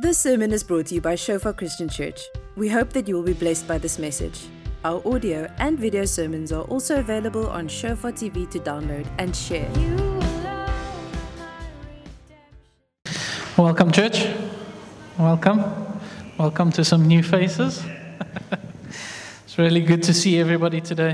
This sermon is brought to you by Shofar Christian Church. We hope that you will be blessed by this message. Our audio and video sermons are also available on Shofar TV to download and share. Welcome, church. Welcome. Welcome to some new faces. It's really good to see everybody today.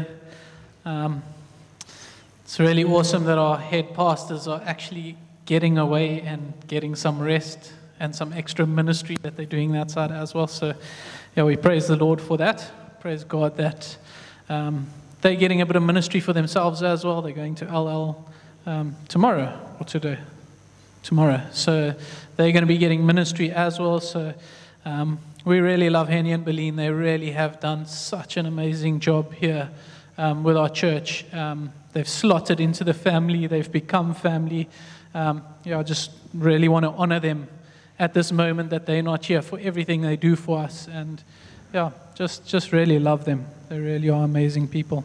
It's really awesome that our head pastors are actually getting away and getting some rest and some extra ministry that they're doing that side as well. So, yeah, we praise the Lord for that. Praise God that they're getting a bit of ministry for themselves as well. They're going to LL tomorrow or today. Tomorrow. So they're going to be getting ministry as well. So we really love Henny and Beline. They really have done such an amazing job here with our church. They've slotted into the family. They've become family. I just really want to honor them at this moment that they're not here, for everything they do for us. And just really love them. They really are amazing people.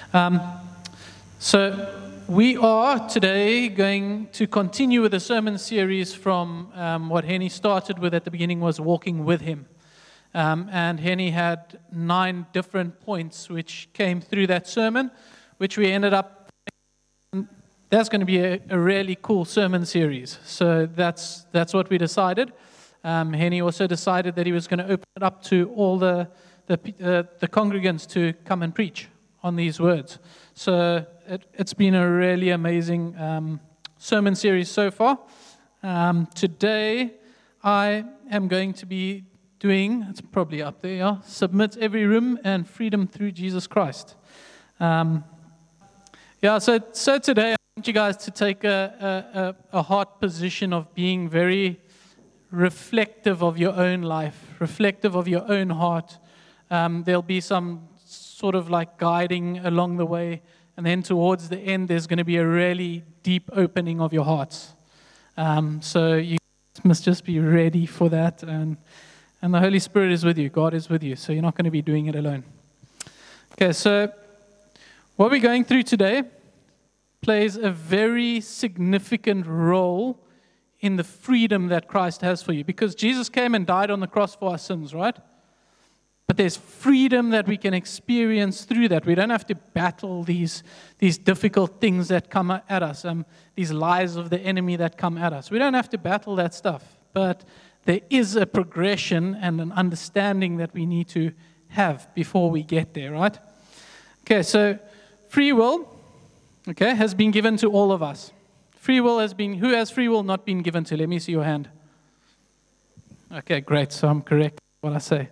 So we are today going to continue with the sermon series from what Henny started with at the beginning, was walking with him. And Henny had 9 different points which came through that sermon, which we ended up. That's going to be a really cool sermon series. So that's what we decided. Henny also decided that he was going to open it up to all the congregants to come and preach on these words. So it's been a really amazing sermon series so far. Today I am going to be doing, it's probably up there, yeah, submit every room and freedom through Jesus Christ. So today I want you guys to take a heart position of being very reflective of your own life, reflective of your own heart. There'll be some sort of like guiding along the way, and then towards the end there's going to be a really deep opening of your hearts. So you must just be ready for that, and the Holy Spirit is with you. God is with you, so you're not going to be doing it alone. Okay, so what we're going through today plays a very significant role in the freedom that Christ has for you, because Jesus came and died on the cross for our sins, right? But there's freedom that we can experience through that. We don't have to battle these difficult things that come at us, these lies of the enemy that come at us. We don't have to battle that stuff, but there is a progression and an understanding that we need to have before we get there, right? Okay, so free will, has been given to all of us. Free will has been, who has free will not been given to? Let me see your hand. Okay, great, so I'm correct what I say.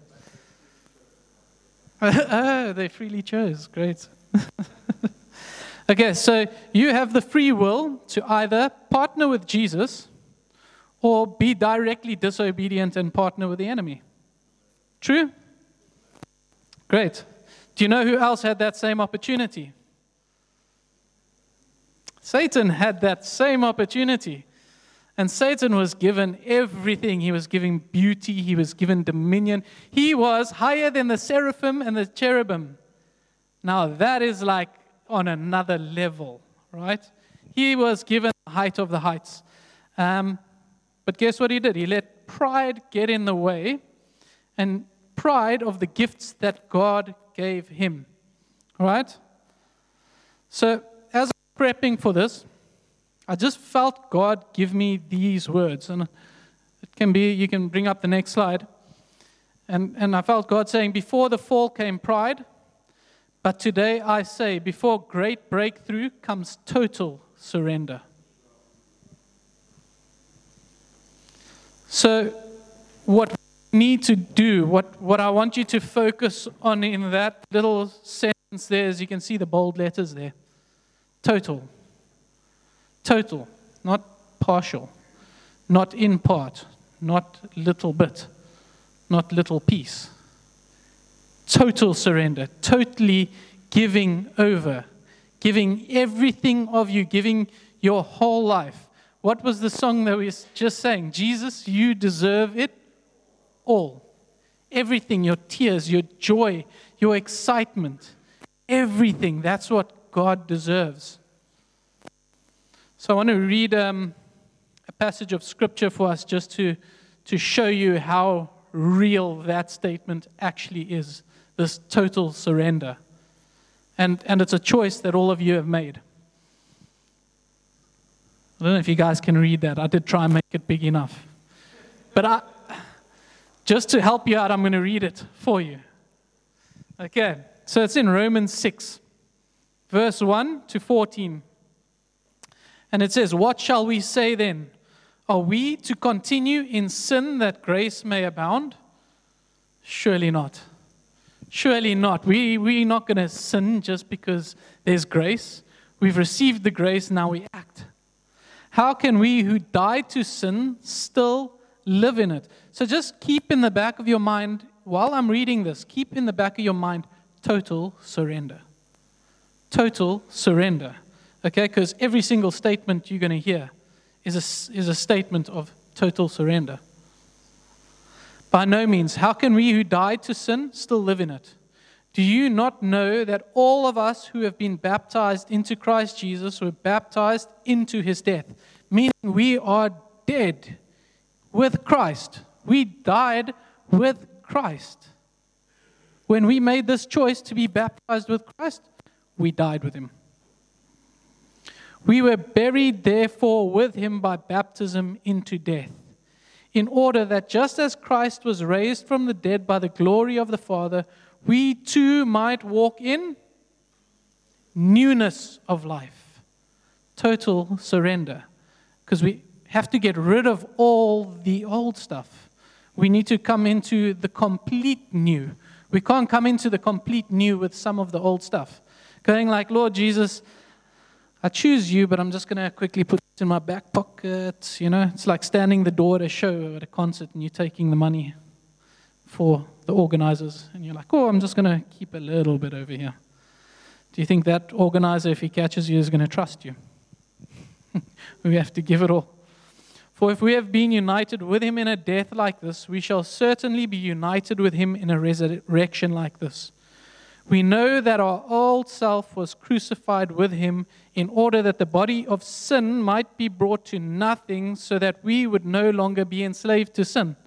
They freely chose, great. Okay, so you have the free will to either partner with Jesus or be directly disobedient and partner with the enemy. True? Great. Do you know who else had that same opportunity? Satan had that same opportunity. And Satan was given everything. He was given beauty. He was given dominion. He was higher than the seraphim and the cherubim. Now that is like on another level, right? He was given the height of the heights. But guess what he did? He let pride get in the way, and pride of the gifts that God gave him, right? So as I'm prepping for this, I just felt God give me these words, and it can be, you can bring up the next slide, and I felt God saying, before the fall came pride, but today I say, before great breakthrough comes total surrender. So what we need to do, what I want you to focus on in that little sentence there, is you can see the bold letters there. Total. Total, not partial, not in part, not little bit, not little piece. Total surrender, totally giving over, giving everything of you, giving your whole life. What was the song that we just sang? Jesus, you deserve it all. Everything, your tears, your joy, your excitement, everything. That's what God deserves. So I want to read a passage of scripture for us just to to show you how real that statement actually is, this total surrender. And it's a choice that all of you have made. I don't know if you guys can read that. I did try and make it big enough. But just to help you out, I'm going to read it for you. Okay, so it's in Romans 6, verse 1 to 14. And it says, "What shall we say then? Are we to continue in sin that grace may abound? Surely not. Surely not. We're not going to sin just because there's grace. We've received the grace, now we act. How can we who died to sin still live in it?" So just keep in the back of your mind, while I'm reading this, keep in the back of your mind, total surrender. Total surrender. Okay, because every single statement you're going to hear is a statement of total surrender. By no means. How can we who died to sin still live in it? Do you not know that all of us who have been baptized into Christ Jesus were baptized into his death? Meaning we are dead with Christ. We died with Christ. When we made this choice to be baptized with Christ, we died with him. We were buried, therefore, with him by baptism into death, in order that just as Christ was raised from the dead by the glory of the Father, we too might walk in newness of life. Total surrender. Because we have to get rid of all the old stuff. We need to come into the complete new. We can't come into the complete new with some of the old stuff. Going like, "Lord Jesus, I choose you, but I'm just going to quickly put it in my back pocket." You know, it's like standing the door at a show, at a concert, and you're taking the money for the organizers. And you're like, "Oh, I'm just going to keep a little bit over here." Do you think that organizer, if he catches you, is going to trust you? We have to give it all. "For if we have been united with him in a death like this, we shall certainly be united with him in a resurrection like this. We know that our old self was crucified with him in order that the body of sin might be brought to nothing, so that we would no longer be enslaved to sin.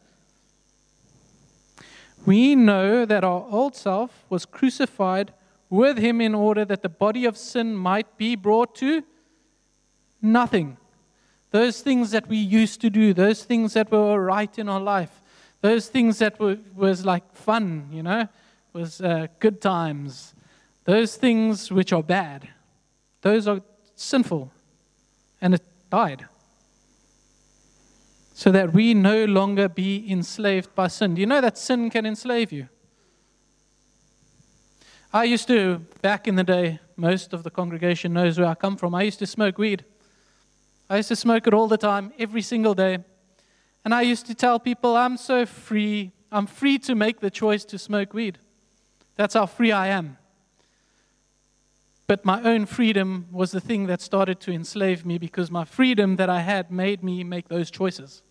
We know that our old self was crucified with him in order that the body of sin might be brought to nothing." Those things that we used to do, those things that were right in our life, those things that was like fun, you know, was good times. Those things which are bad, those are sinful, and it died. So that we no longer be enslaved by sin. Do you know that sin can enslave you? I used to, back in the day, most of the congregation knows where I come from, I used to smoke weed. I used to smoke it all the time, every single day. And I used to tell people, I'm so free. I'm free to make the choice to smoke weed. That's how free I am. But my own freedom was the thing that started to enslave me, because my freedom that I had made me make those choices.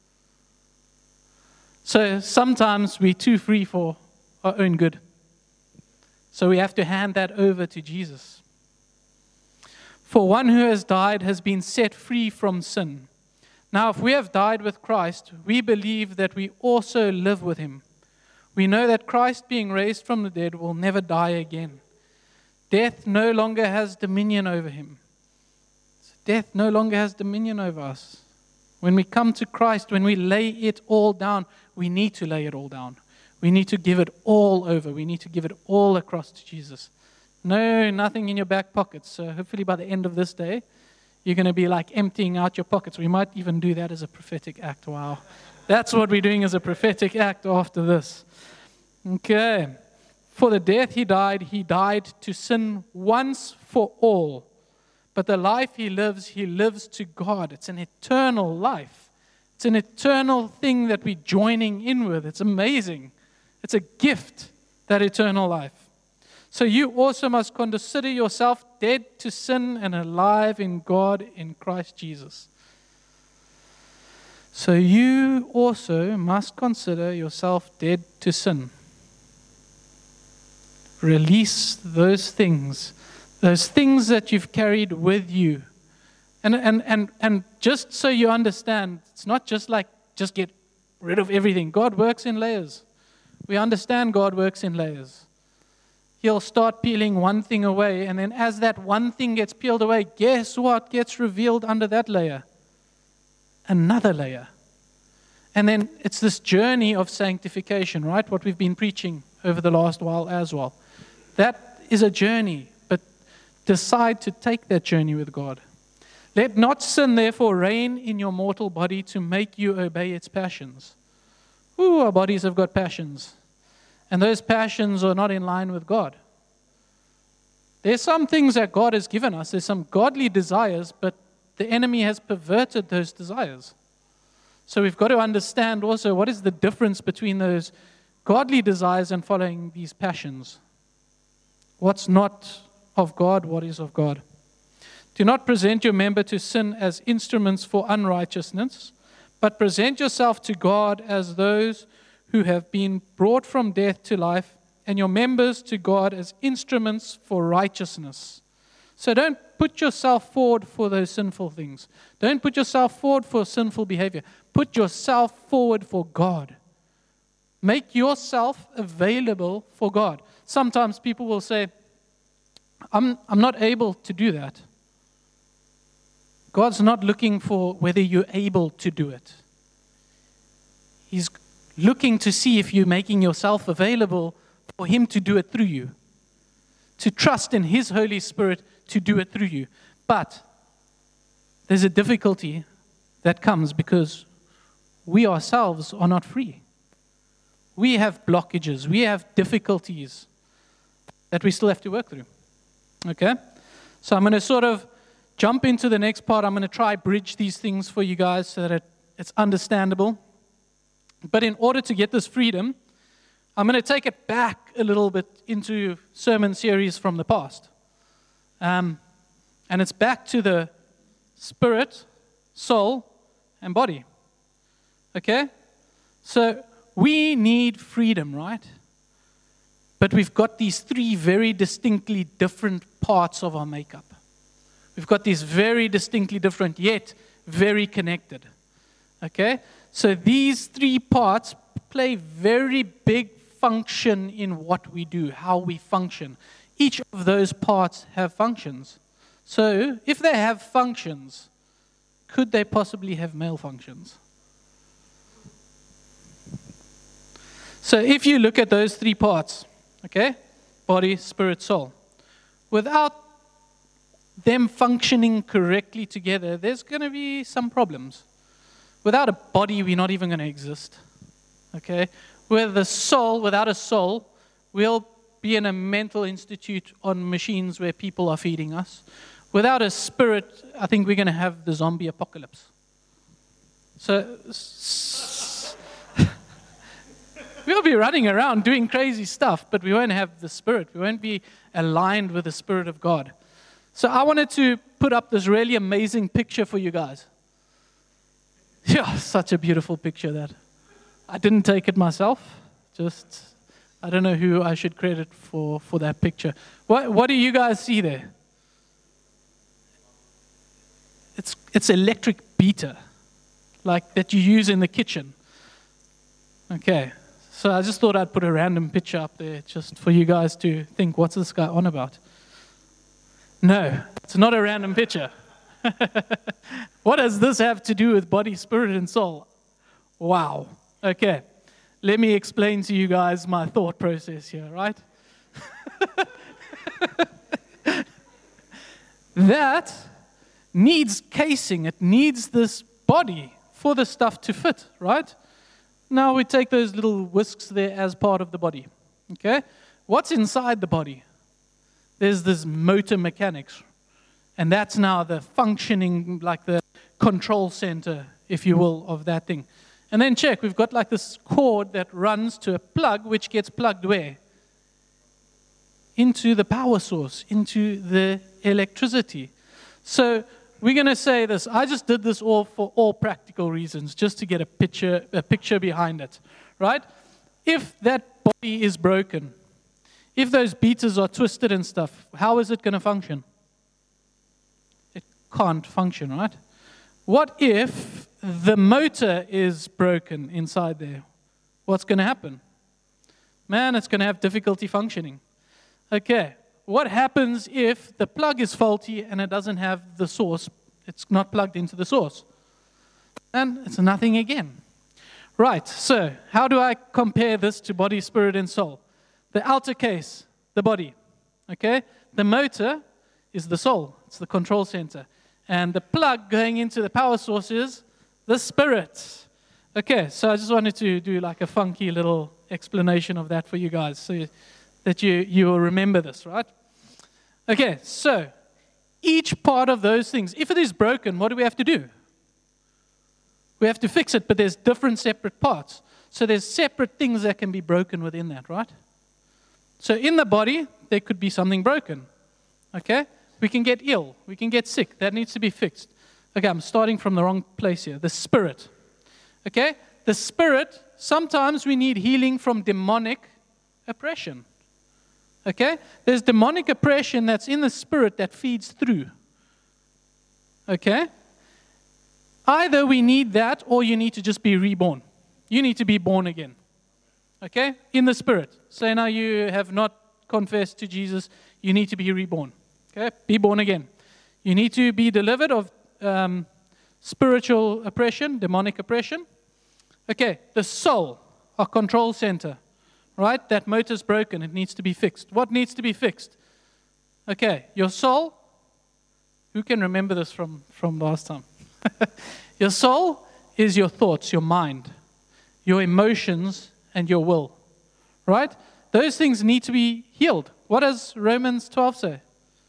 So sometimes we're too free for our own good. So we have to hand that over to Jesus. "For one who has died has been set free from sin. Now, if we have died with Christ, we believe that we also live with him. We know that Christ, being raised from the dead, will never die again. Death no longer has dominion over him." So death no longer has dominion over us. When we come to Christ, when we lay it all down, we need to lay it all down. We need to give it all over. We need to give it all across to Jesus. No, nothing in your back pockets. So hopefully by the end of this day, you're going to be like emptying out your pockets. We might even do that as a prophetic act. Wow. That's what we're doing as a prophetic act after this. Okay. "For the death he died to sin once for all. But the life he lives to God." It's an eternal life. It's an eternal thing that we're joining in with. It's amazing. It's a gift, that eternal life. "So you also must consider yourself dead to sin and alive in God in Christ Jesus." So you also must consider yourself dead to sin. Release those things that you've carried with you. And just so you understand, it's not just like, just get rid of everything. God works in layers. We understand God works in layers. He'll start peeling one thing away, and then as that one thing gets peeled away, guess what gets revealed under that layer? Another layer. And then it's this journey of sanctification, right? What we've been preaching over the last while as well. That is a journey, but decide to take that journey with God. Let not sin therefore reign in your mortal body to make you obey its passions. Ooh, our bodies have got passions. And those passions are not in line with God. There's some things that God has given us. There's some godly desires, but the enemy has perverted those desires. So we've got to understand also what is the difference between those godly desires and following these passions. What's not of God, what is of God. Do not present your member to sin as instruments for unrighteousness, but present yourself to God as those who have been brought from death to life, and your members to God as instruments for righteousness. So don't put yourself forward for those sinful things. Don't put yourself forward for sinful behavior. Put yourself forward for God. Make yourself available for God. Sometimes people will say, I'm not able to do that. God's not looking for whether you're able to do it. He's looking to see if you're making yourself available for Him to do it through you. To trust in His Holy Spirit to do it through you. But there's a difficulty that comes because we ourselves are not free. We have blockages. We have difficulties that we still have to work through. Okay? So I'm going to sort of jump into the next part. I'm going to try bridge these things for you guys so that it's understandable. But in order to get this freedom, I'm going to take it back a little bit into sermon series from the past. And it's back to the spirit, soul, and body. Okay? So we need freedom, right? But we've got these three very distinctly different parts of our makeup. We've got these very distinctly different, yet very connected. Okay? So these three parts play very big function in what we do, how we function. Each of those parts have functions. So if they have functions, could they possibly have malfunctions? So if you look at those three parts, okay, body, spirit, soul, without them functioning correctly together, there's going to be some problems. Without a body, we're not even going to exist. Okay? Without a soul, we'll be in a mental institute on machines where people are feeding us. Without a spirit, I think we're going to have the zombie apocalypse. So we'll be running around doing crazy stuff, but we won't have the Spirit. We won't be aligned with the Spirit of God. So I wanted to put up this really amazing picture for you guys. Yeah, such a beautiful picture that. I didn't take it myself. I don't know who I should credit for that picture. What do you guys see there? It's electric beater, like that you use in the kitchen. Okay. So I just thought I'd put a random picture up there just for you guys to think, what's this guy on about? No, it's not a random picture. What does this have to do with body, spirit, and soul? Wow. Okay, let me explain to you guys my thought process here, right? That needs casing. It needs this body for the stuff to fit, right? Now we take those little whisks there as part of the body. Okay? What's inside the body? There's this motor mechanics. And that's now the functioning, like the control center, if you will, of that thing. And then check, we've got like this cord that runs to a plug, which gets plugged where? Into the power source, into the electricity. So we're going to say this. I just did this all for all practical reasons, just to get a picture behind it, right? If that body is broken, if those beaters are twisted and stuff, how is it going to function? It can't function, right? What if the motor is broken inside there, what's going to happen? Man, it's going to have difficulty functioning. Okay, what happens if the plug is faulty and it doesn't have the source? It's not plugged into the source. And it's nothing again. Right, so how do I compare this to body, spirit, and soul? The outer case, the body. Okay, the motor is the soul. It's the control center. And the plug going into the power source is the spirit. Okay, so I just wanted to do like a funky little explanation of that for you guys so that you will remember this, right? Okay, so each part of those things, if it is broken, what do we have to do? We have to fix it, but there's different separate parts. So there's separate things that can be broken within that, right? So in the body, there could be something broken. Okay? We can get ill. We can get sick. That needs to be fixed. Okay, I'm starting from the wrong place here. The spirit. Okay? The spirit, sometimes we need healing from demonic oppression. Okay? There's demonic oppression that's in the spirit that feeds through. Okay? Either we need that or you need to just be reborn. You need to be born again. Okay? In the spirit. Say now you have not confessed to Jesus, you need to be reborn. Okay? Be born again. You need to be delivered of spiritual oppression, demonic oppression. Okay, the soul, our control center, right? That motor's broken. It needs to be fixed. What needs to be fixed? Okay, your soul. Who can remember this from last time? Your soul is your thoughts, your mind, your emotions, and your will, right? Those things need to be healed. What does Romans 12 say?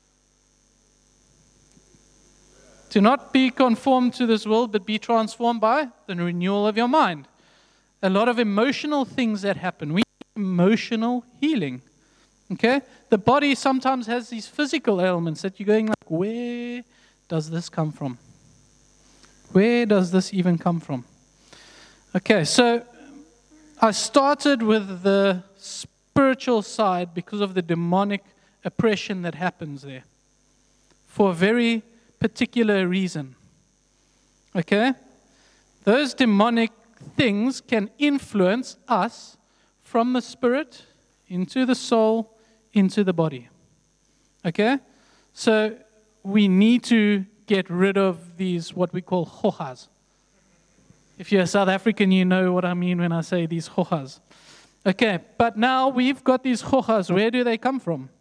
Do not be conformed to this world, but be transformed by the renewal of your mind. A lot of emotional things that happen. We need emotional healing. Okay? The body sometimes has these physical ailments that you're going like, where does this come from? Where does this even come from? Okay, so I started with the spiritual side because of the demonic oppression that happens there. For a very particular reason. Okay? Those demonic things can influence us from the spirit into the soul, into the body. Okay? So we need to get rid of these, what we call hohas. If you're a South African, you know what I mean when I say these hohas. Okay, but now we've got these hohas. Where do they come from?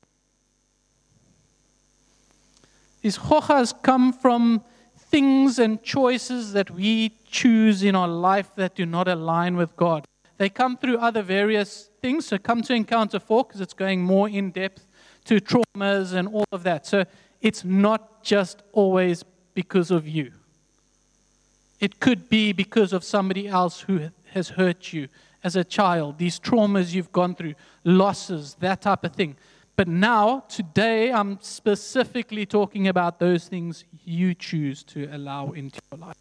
These hohas come from things and choices that we choose in our life that do not align with God. They come through other various things. So come to Encounter 4 because it's going more in depth to traumas and all of that. So it's not just always because of you. It could be because of somebody else who has hurt you as a child. These traumas you've gone through, losses, that type of thing. But now, today, I'm specifically talking about those things you choose to allow into your life.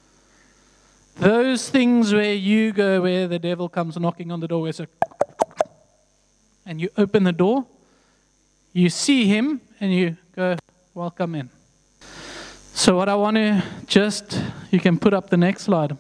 Those things where you go, where the devil comes knocking on the door, and you open the door, you see him, and you go, welcome in. So what I want to you can put up the next slide.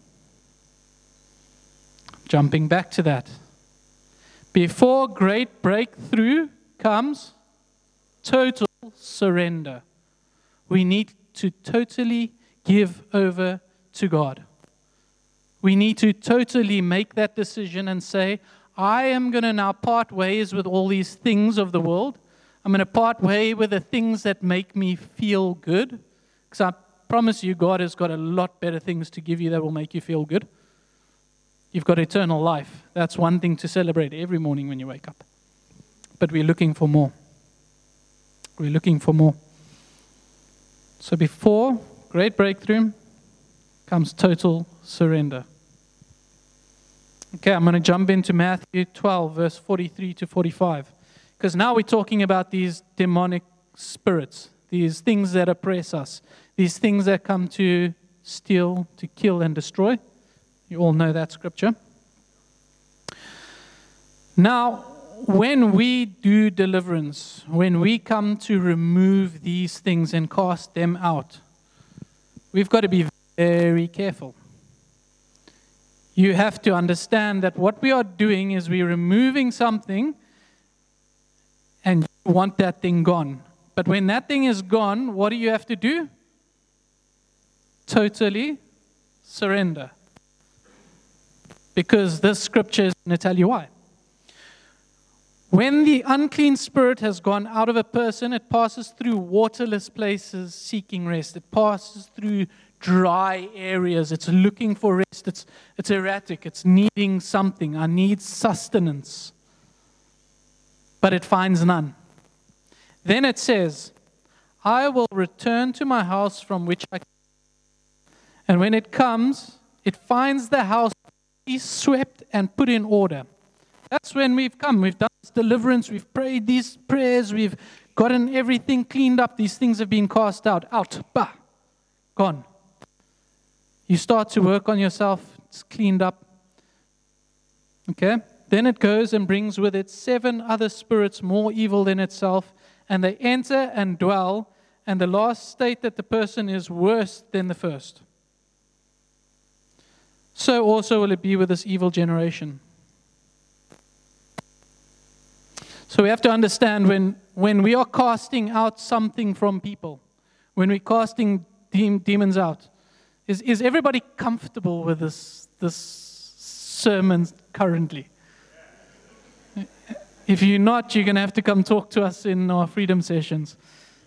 Jumping back to that. Before great breakthrough comes total surrender. We need to totally give over to God. We need to totally make that decision and say, I am going to now part ways with all these things of the world. I'm going to part way with the things that make me feel good. Because I promise you, God has got a lot better things to give you that will make you feel good. You've got eternal life. That's one thing to celebrate every morning when you wake up. But we're looking for more. We're looking for more. So before great breakthrough comes total surrender. Okay, I'm going to jump into Matthew 12, verse 43 to 45. Because now we're talking about these demonic spirits, these things that oppress us, these things that come to steal, to kill, and destroy. You all know that scripture. Now, when we do deliverance, when we come to remove these things and cast them out, we've got to be very careful. You have to understand that what we are doing is we're removing something and you want that thing gone. But when that thing is gone, what do you have to do? Totally surrender. Because this scripture is going to tell you why. When the unclean spirit has gone out of a person, it passes through waterless places seeking rest. It passes through dry areas. It's looking for rest. It's erratic. It's needing something. I need sustenance. But it finds none. Then it says, I will return to my house from which I came. And when it comes, it finds the house swept and put in order. That's when we've come. We've done this deliverance. We've prayed these prayers. We've gotten everything cleaned up. These things have been cast out. Bah, gone. You start to work on yourself. It's cleaned up. Okay? Then it goes and brings with it 7 other spirits more evil than itself. And they enter and dwell. And the last state that the person is worse than the first. So also will it be with this evil generation. So we have to understand when we are casting out something from people, when we're casting demons out, is everybody comfortable with this sermon currently? If you're not, you're going to have to come talk to us in our freedom sessions.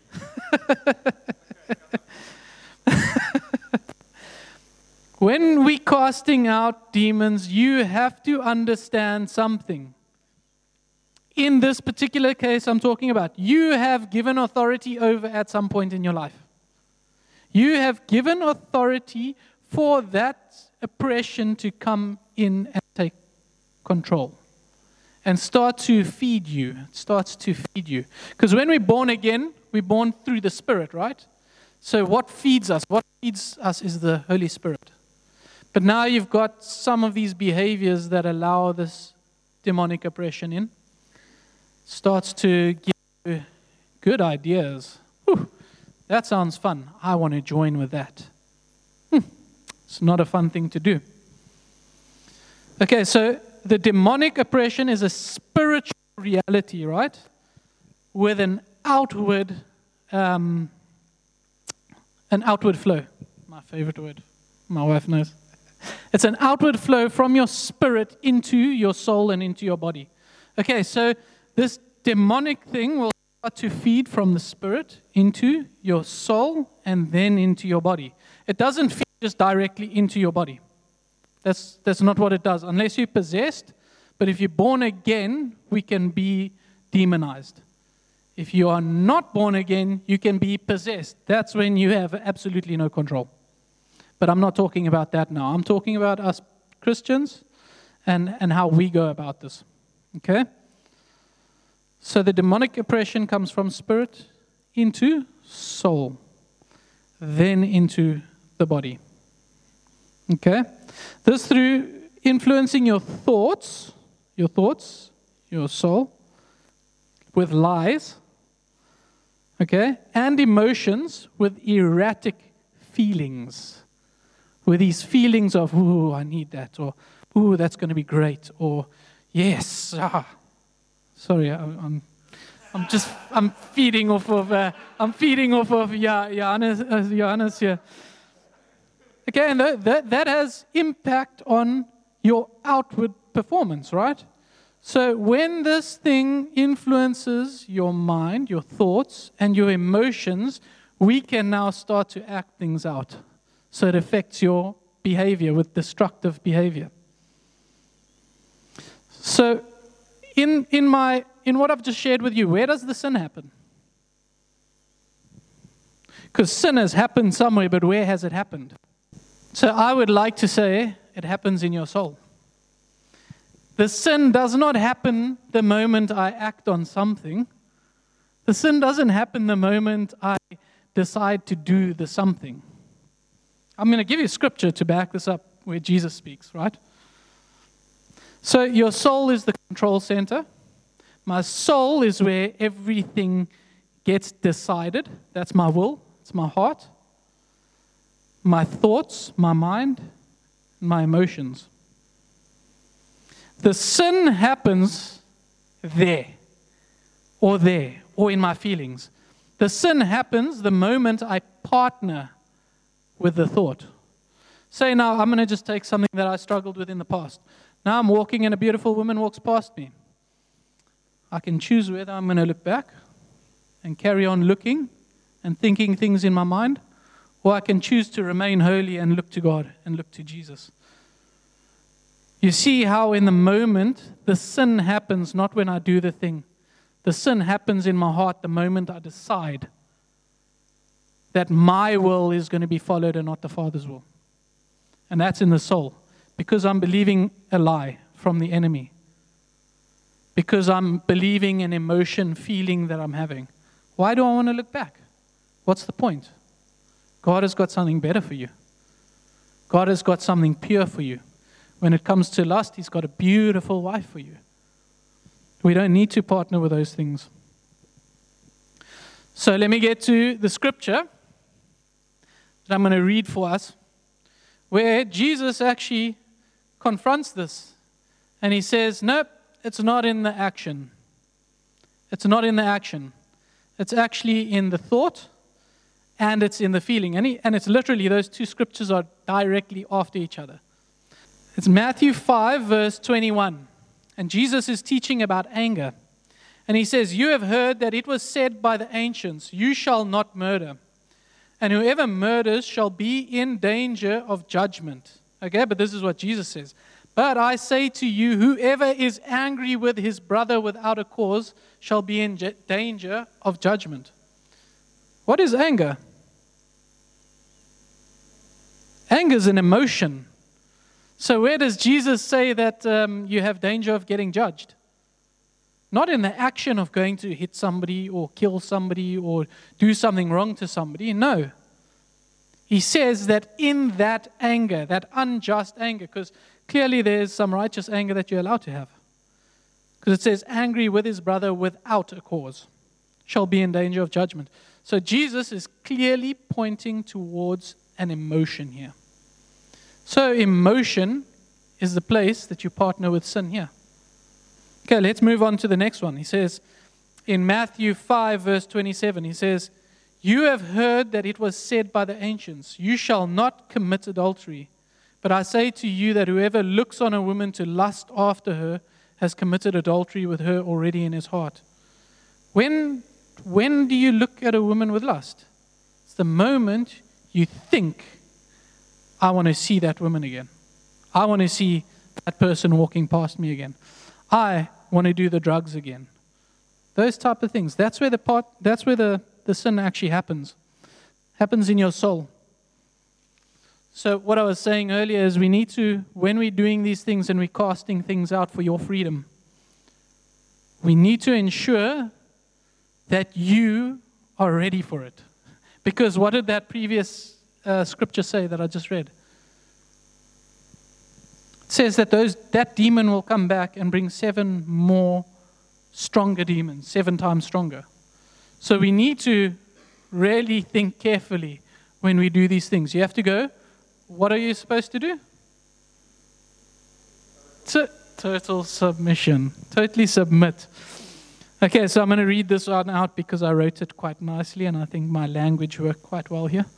When we're casting out demons, you have to understand something. In this particular case I'm talking about, you have given authority over at some point in your life. You have given authority for that oppression to come in and take control and start to feed you. It starts to feed you. Because when we're born again, we're born through the Spirit, right? So what feeds us? What feeds us is the Holy Spirit. But now you've got some of these behaviors that allow this demonic oppression in. Starts to give you good ideas. Whew, that sounds fun. I want to join with that. It's not a fun thing to do. Okay, so the demonic oppression is a spiritual reality, right? With an outward flow. My favorite word. My wife knows. It's an outward flow from your spirit into your soul and into your body. Okay, so this demonic thing will start to feed from the spirit into your soul and then into your body. It doesn't feed just directly into your body. That's not what it does, unless you're possessed. But if you're born again, we can be demonized. If you are not born again, you can be possessed. That's when you have absolutely no control. But I'm not talking about that now. I'm talking about us Christians and how we go about this. Okay? So the demonic oppression comes from spirit into soul, then into the body. Okay? This through influencing your thoughts, your soul, with lies, okay, and emotions with erratic feelings. With these feelings of, ooh, I need that, or ooh, that's going to be great, or yes, sorry, I'm feeding off of Johannes here. Okay, and that has impact on your outward performance, right? So when this thing influences your mind, your thoughts, and your emotions, we can now start to act things out. So it affects your behavior with destructive behavior. So in what I've just shared with you, where does the sin happen? Because sin has happened somewhere, but where has it happened? So I would like to say it happens in your soul. The sin does not happen the moment I act on something. The sin doesn't happen the moment I decide to do the something. I'm going to give you scripture to back this up where Jesus speaks, right? So your soul is the control center. My soul is where everything gets decided. That's my will. It's my heart. my thoughts, my mind, my emotions. The sin happens there, or in my feelings. The sin happens the moment I partner with the thought. Say now, I'm going to just take something that I struggled with in the past. Now I'm walking and a beautiful woman walks past me. I can choose whether I'm going to look back and carry on looking and thinking things in my mind, or I can choose to remain holy and look to God and look to Jesus. You see how in the moment the sin happens not when I do the thing. The sin happens in my heart the moment I decide that my will is going to be followed and not the Father's will. And that's in the soul. Because I'm believing a lie from the enemy. Because I'm believing an emotion, feeling that I'm having. Why do I want to look back? What's the point? God has got something better for you. God has got something pure for you. When it comes to lust, He's got a beautiful wife for you. We don't need to partner with those things. So let me get to the scripture that I'm going to read for us, where Jesus actually confronts this. And He says, nope, it's not in the action. It's not in the action. It's actually in the thought and it's in the feeling. And it's literally, those two scriptures are directly after each other. It's Matthew 5, verse 21. And Jesus is teaching about anger. And He says, you have heard that it was said by the ancients, you shall not murder. And whoever murders shall be in danger of judgment. Okay, but this is what Jesus says. But I say to you, whoever is angry with his brother without a cause shall be in danger of judgment. What is anger? Anger is an emotion. So where does Jesus say that you have danger of getting judged? Not in the action of going to hit somebody or kill somebody or do something wrong to somebody. No. He says that in that anger, that unjust anger, because clearly there's some righteous anger that you're allowed to have. Because it says, angry with his brother without a cause shall be in danger of judgment. So Jesus is clearly pointing towards an emotion here. So emotion is the place that you partner with sin here. Okay, let's move on to the next one. He says in Matthew 5, verse 27, he says, you have heard that it was said by the ancients, you shall not commit adultery. But I say to you that whoever looks on a woman to lust after her has committed adultery with her already in his heart. When do you look at a woman with lust? It's the moment you think, I want to see that woman again. I want to see that person walking past me again. I want to do the drugs again. Those type of things. That's where the sin actually happens. Happens in your soul. So what I was saying earlier is we need to, when we're doing these things and we're casting things out for your freedom, we need to ensure that you are ready for it. Because what did that previous scripture say that I just read? It says that that demon will come back and bring 7 more stronger demons, 7 times stronger. So we need to really think carefully when we do these things. You have to go, what are you supposed to do? Total submission. Totally submit. Okay, so I'm going to read this one out because I wrote it quite nicely and I think my language worked quite well here.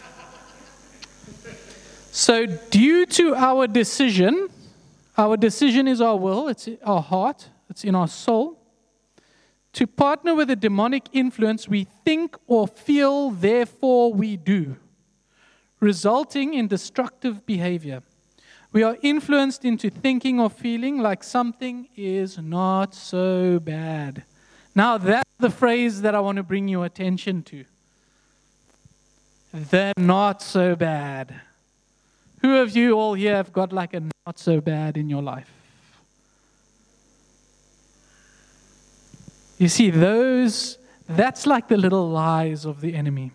So due to our decision is our will, it's our heart, it's in our soul. To partner with a demonic influence, we think or feel, therefore we do, resulting in destructive behavior. We are influenced into thinking or feeling like something is not so bad. Now that's the phrase that I want to bring your attention to. They're not so bad. Who of you all here have got like a not so bad in your life? You see, that's like the little lies of the enemy.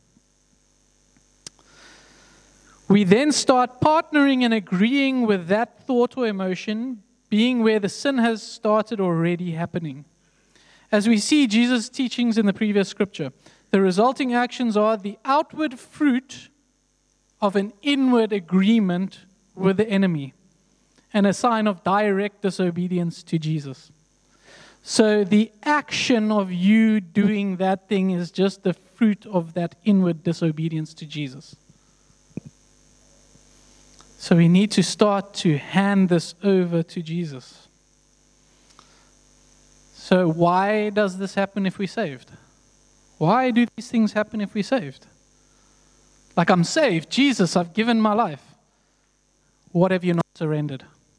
We then start partnering and agreeing with that thought or emotion, being where the sin has started already happening. As we see Jesus' teachings in the previous scripture, the resulting actions are the outward fruit of an inward agreement with the enemy and a sign of direct disobedience to Jesus. So the action of you doing that thing is just the fruit of that inward disobedience to Jesus. So we need to start to hand this over to Jesus. So why does this happen if we're saved? Why do these things happen if we're saved? Like, I'm saved. Jesus, I've given my life. What have you not surrendered?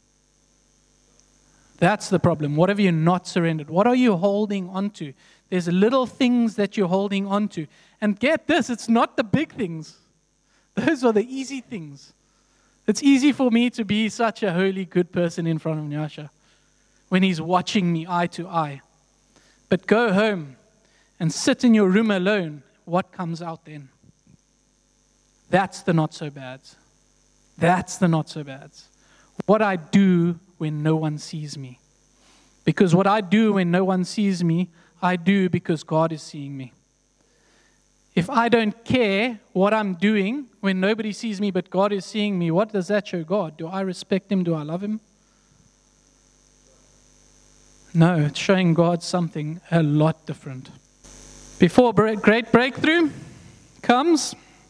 That's the problem. What have you not surrendered? What are you holding on to? There's little things that you're holding on to. And get this, it's not the big things. Those are the easy things. It's easy for me to be such a holy, good person in front of Nyasha when he's watching me eye to eye. But go home and sit in your room alone. What comes out then? That's the not so bad. That's the not so bad. What I do when no one sees me. Because what I do when no one sees me, I do because God is seeing me. If I don't care what I'm doing when nobody sees me but God is seeing me, what does that show God? Do I respect Him? Do I love Him? No, it's showing God something a lot different. Before great breakthrough comes,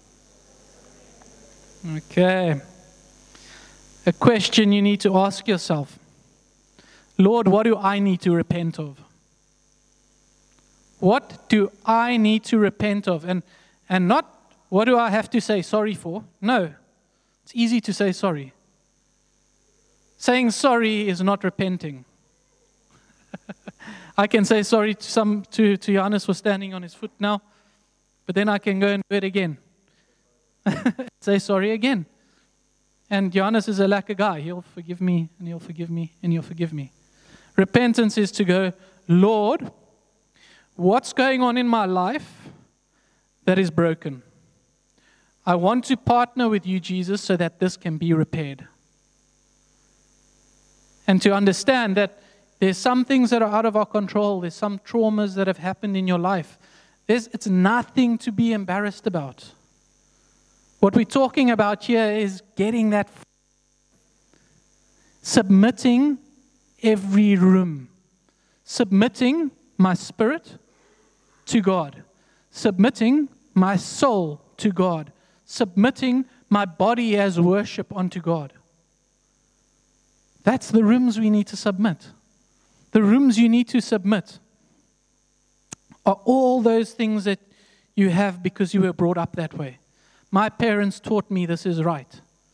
okay, a question you need to ask yourself. Lord, what do I need to repent of? What do I need to repent of? And not what do I have to say sorry for? No, it's easy to say sorry. Saying sorry is not repenting. I can say sorry to Johannes for standing on his foot now, but then I can go and do it again. Say sorry again. And Johannes is a lacquer guy. He'll forgive me, and he'll forgive me, and he'll forgive me. Repentance is to go, Lord, what's going on in my life that is broken? I want to partner with you, Jesus, so that this can be repaired. And to understand that there's some things that are out of our control. There's some traumas that have happened in your life. It's nothing to be embarrassed about. What we're talking about here is getting that, submitting every room, submitting my spirit to God, submitting my soul to God, submitting my body as worship unto God. That's the rooms we need to submit. The rooms you need to submit are all those things that you have because you were brought up that way. My parents taught me this is right.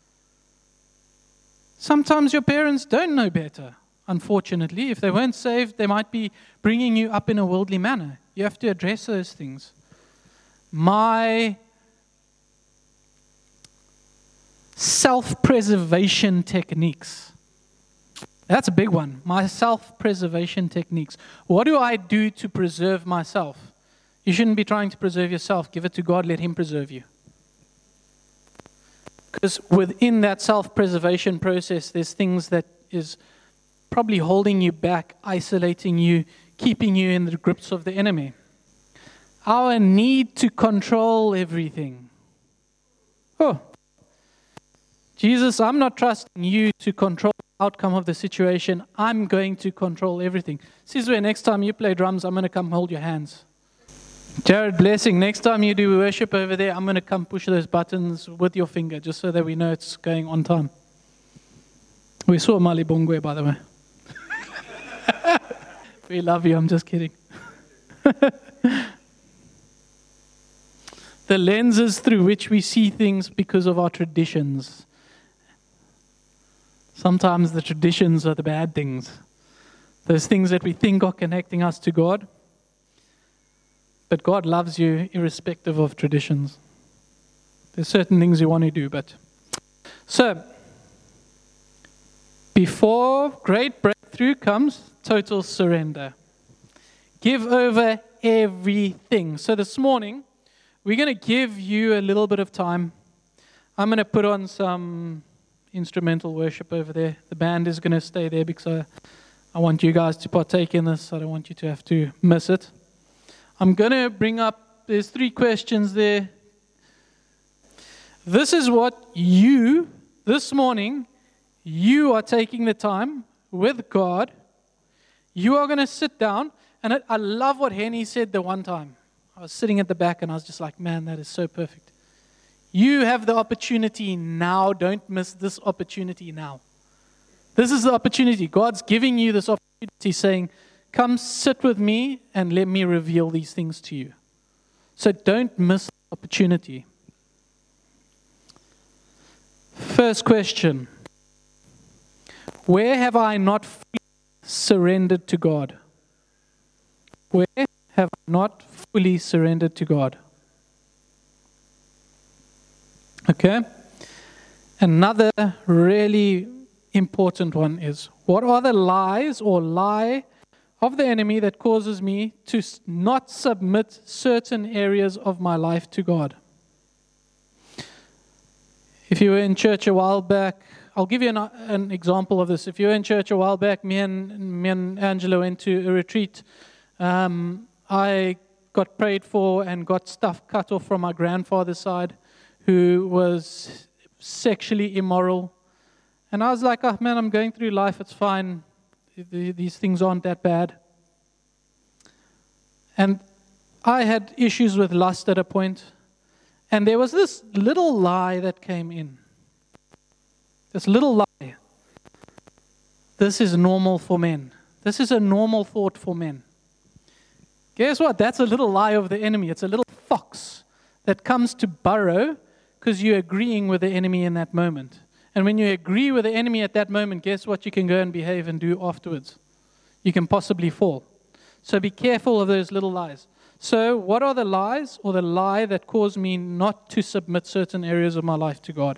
Sometimes your parents don't know better, unfortunately. If they weren't saved, they might be bringing you up in a worldly manner. You have to address those things. My self-preservation techniques. That's a big one. My self-preservation techniques. What do I do to preserve myself? You shouldn't be trying to preserve yourself. Give it to God. Let Him preserve you. Because within that self-preservation process, there's things that is probably holding you back, isolating you, keeping you in the grips of the enemy. Our need to control everything. Oh, Jesus, I'm not trusting you to control the outcome of the situation. I'm going to control everything. Sizwe, next time you play drums, I'm going to come hold your hands. Jared, blessing, next time you do worship over there, I'm going to come push those buttons with your finger, just so that we know it's going on time. We saw Malibongwe, by the way. We love you, I'm just kidding. The lenses through which we see things because of our traditions. Sometimes the traditions are the bad things. Those things that we think are connecting us to God. But God loves you irrespective of traditions. There's certain things you want to do, but... So, before great breakthrough comes total surrender. Give over everything. So this morning, we're going to give you a little bit of time. I'm going to put on some instrumental worship over there. The band is going to stay there because I want you guys to partake in this. I don't want you to have to miss it. I'm going to bring up, there's 3 questions there. This is what you, this morning, you are taking the time with God. You are going to sit down. And I love what Henny said the one time. I was sitting at the back and I was just like, man, that is so perfect. You have the opportunity now. Don't miss this opportunity now. This is the opportunity. God's giving you this opportunity saying, come sit with me and let me reveal these things to you. So don't miss the opportunity. First question. Where have I not fully surrendered to God? Where have I not fully surrendered to God? Okay. Another really important one is, what are the lies or lie of the enemy that causes me to not submit certain areas of my life to God? If you were in church a while back, I'll give you an example of this. If you were in church a while back, me and Angela went to a retreat. I got prayed for and got stuff cut off from my grandfather's side, who was sexually immoral. And I was like, oh man, I'm going through life, it's fine. These things aren't that bad. And I had issues with lust at a point. And there was this little lie that came in. This little lie. This is normal for men. This is a normal thought for men. Guess what? That's a little lie of the enemy. It's a little fox that comes to burrow because you're agreeing with the enemy in that moment. And when you agree with the enemy at that moment, guess what you can go and behave and do afterwards? You can possibly fall. So be careful of those little lies. So what are the lies or the lie that cause me not to submit certain areas of my life to God?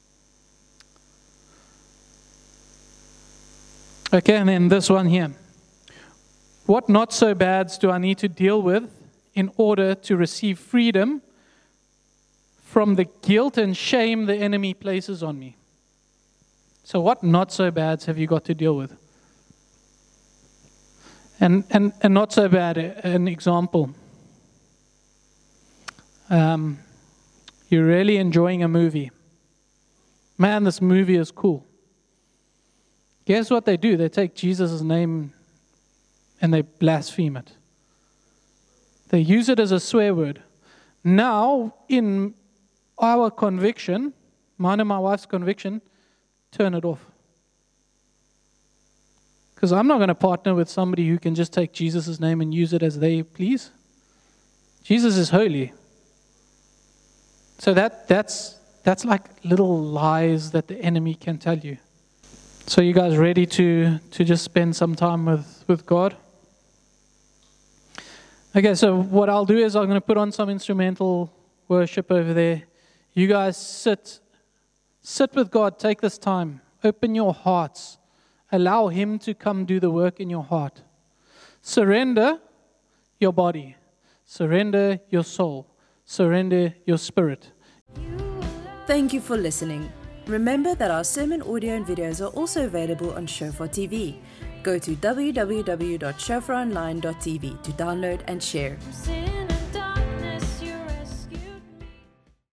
Okay, and then this one here. What not so bads do I need to deal with in order to receive freedom from the guilt and shame the enemy places on me? So what not so bads have you got to deal with? And not so bad, an example. You're really enjoying a movie. Man, this movie is cool. Guess what they do? They take Jesus' name and they blaspheme it. They use it as a swear word. Now, in our conviction, mine and my wife's conviction, turn it off. Because I'm not going to partner with somebody who can just take Jesus' name and use it as they please. Jesus is holy. So that's like little lies that the enemy can tell you. So you guys ready to just spend some time with God? Okay, so what I'll do is I'm going to put on some instrumental worship over there. You guys sit with God. Take this time. Open your hearts. Allow Him to come do the work in your heart. Surrender your body. Surrender your soul. Surrender your spirit. Thank you for listening. Remember that our sermon audio and videos are also available on Shofar TV. Go to www.shofaronline.tv to download and share.